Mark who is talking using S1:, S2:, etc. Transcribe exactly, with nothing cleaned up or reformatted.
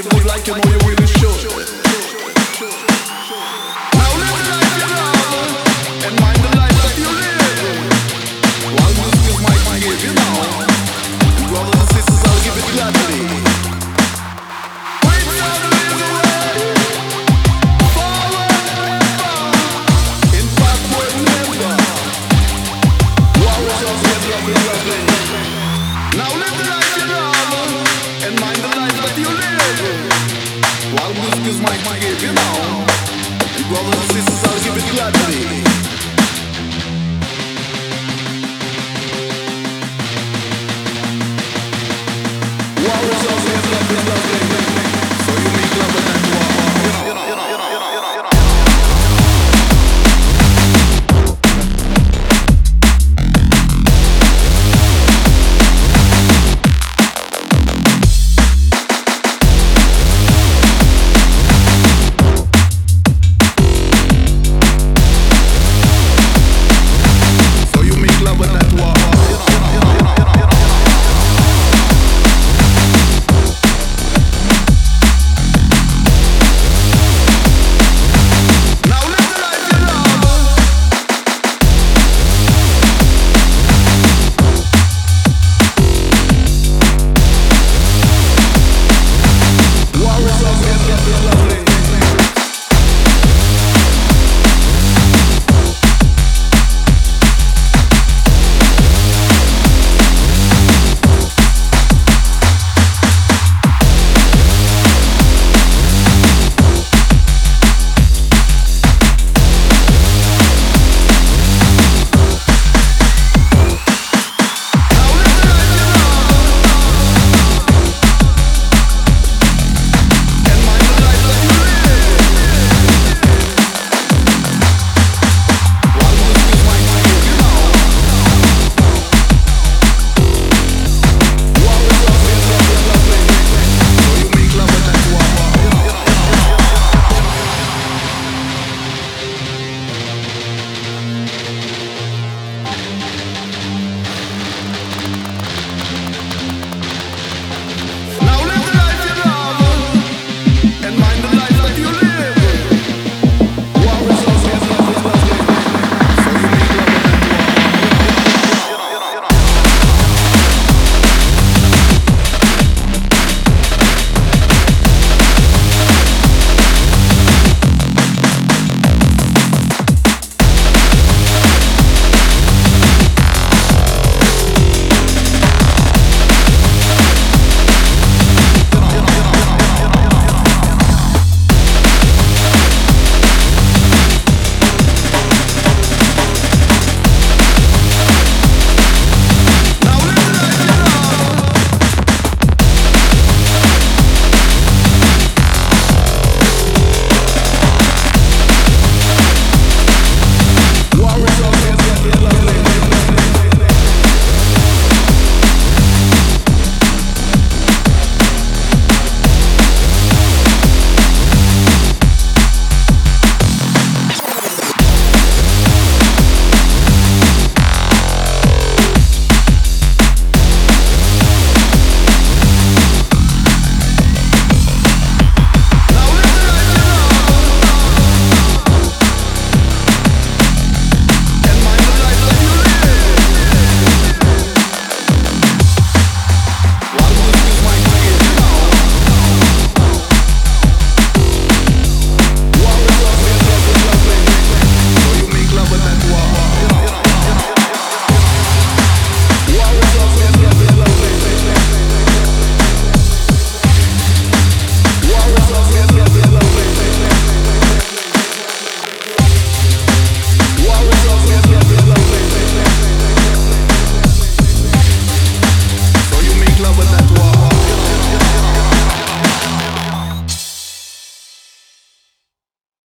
S1: live good like you know you really should. Now live the life you love and mind the life that you live. While music is my gift, you know. And brothers and sisters, I'll give it gladly. Now live the life you love and mind the life that you live. While music is my gift, you know. And brothers and sisters, I'll give it gladly. While